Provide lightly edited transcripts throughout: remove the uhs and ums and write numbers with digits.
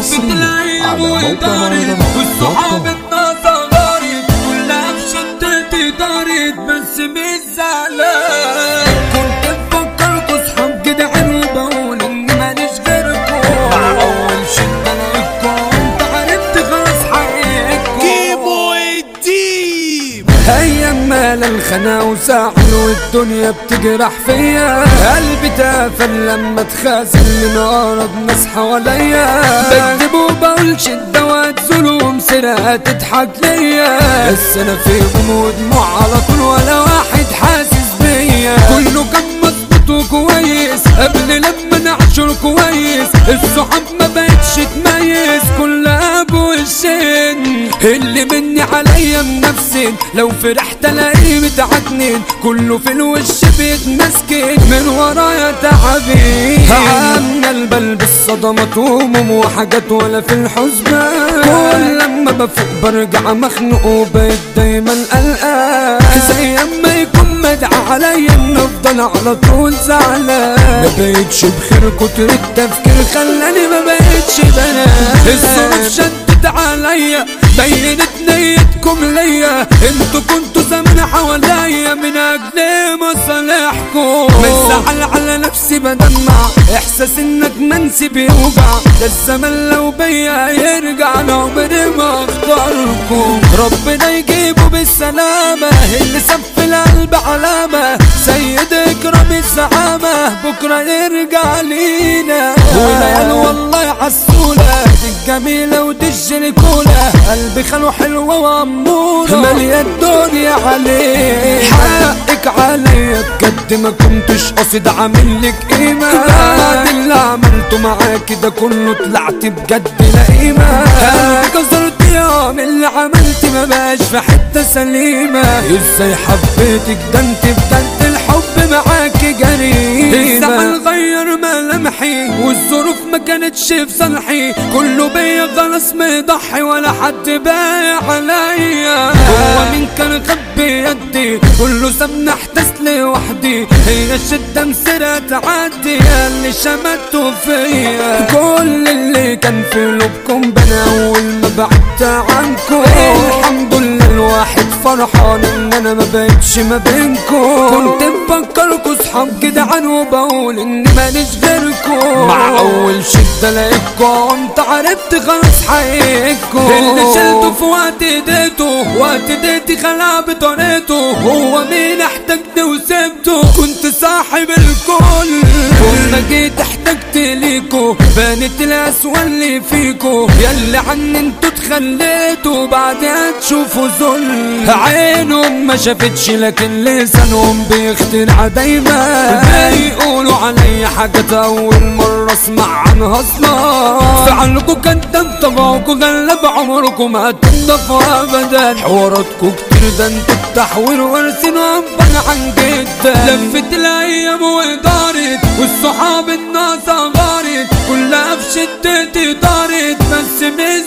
حصريا على موقع مهرجانات والصحاب اتنصغرت كلها في شدتي دارت بس مش زعلان. كنت بفكركوا صحاب جدعان وبقول اني ماليش غيركم مع اول شدة لقيتكم عرفت خلاص حقيقتكم. كيمو الديب ايام مال الخنا وساعد والدنيا بتجرح فيا قلبي تافل لما اتخاذل من اقرب ناس حواليا بكذب وبقول شدة واتظلم سرقة تضحك ليا بس انا في غموض دموع على طول ولا واحد حاسس بيا كله كان مظبوط وكويس قبل لما نعشر كويس الصحاب ما بقتش تميز كلها بوشين اللي مني عليا منفسين لو فرحت الاقيه متعكنين كله في الوش بيتمسكن من ورايا تعبين عمال بلبس صدمات وهموم وحاجات ولا في الحسبان كل لما بفوق برجع مخنوق وبقيت دايما قلقان زي اما يكون مدعى عليا ان افضل على طول زعلان ما بقيتش بخير كتر التفكير خلاني ما بقيتش بنام الظروف شدت عليا بينت نيتكم ليا انتوا كنتوا زمان حواليا من اجل مصالحكم مزعل على نفسي بدمع احساس انك منسي بيوجع ده الزمن لو بيا يرجع عمري ما اختاركم ربنا يجيبه بالسلامة اللي ساب في القلب علامة سيد اكرم الزعامة بكرة يرجع لينا والعيال والله عسولة دي الجميلة ودي الجليكولة قلبي خلو حلوة وأمورة مالية الدنيا عليه حقك عليا بجد ما كنتش قاصد عاملك قيمة بعد اللي عملته معاكي ده كله طلعت بجد لا قيمة كسرت يوم اللي عملت ما بقاش في حتة سليمة ازاي حبيتك ده انت بجد الحب معاكي جريمة الزمن غير ملامحي والظروف ما كانتش في صالحي كله بيا خلاص مضحي ولا حد بايع عليا هو مين كان خبي يدي كله سابني احتس لوحدي هي الشدة مسيرة تعدي اللي شمتوا فيا كل اللي كان في قلوبكم بنا اول ما بعدت عنكم الحمد لله الواحد فرحان ان انا ما بقتش ما بينكم كنت بفكركوا صحاب جدعان وبقول اني ماليش غيركم مع اول شدة لقيتكم انت عرفت خلاص حقيقتكم اللي شلته في وقت ايديته وقت ايديتي خلع بطريقته هو مين احتجت وسبته كنت صاحب الكل كل ما جيت احتجت ليكو بانت الاسوأ اللي فيكو ياللي عني انتوا اتخليتوا بعدها تشوفوا ظلم عينهم ما شافتش لكن لسانهم بيخترع دايما بيقولوا عليا حاجات اول مرة اسمع عنها اصلا فعلكوا كدام طبعكوا غلب عمركم ما هتنضفوا ابدا حواراتكوا كتير ده انتوا التحوير وارسنوا ابا عن جدا لفت الايام ودارت والصحاب الناس غارت كلها في شدتي دارت بس مش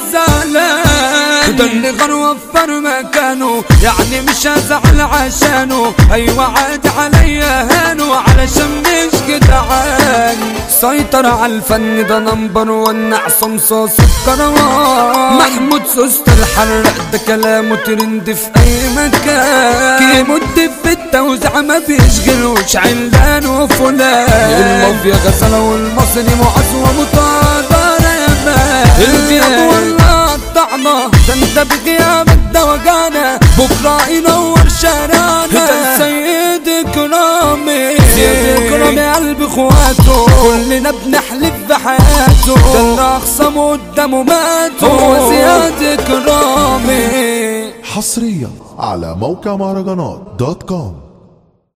زعلان ده اللي غير وفر مكانه يعني مش هزعل عشانه ايوه عادي عليا هانه علشان مش جدعان سيطر على الفن ده نمبر ون عصام صاص الكروان محمود سوست الحرق ده كلامه ترند في اي مكان كيمو الدب في التوزيع ما بيشغلوش علان وفلان المافيا غزالة والمصري معز ومطادر يا الغياب والله الطعمة ده انت بغيابك ده وجعنا بكرة ينور شارعنا ده سيد اكرامي سيد اكرامي قلب اخواته كلنا بنحلف بحياته ده اللي اخصمه قدامه ماتوا هو سيد اكرامي حصريا على موقع مهرجانات دوت كوم.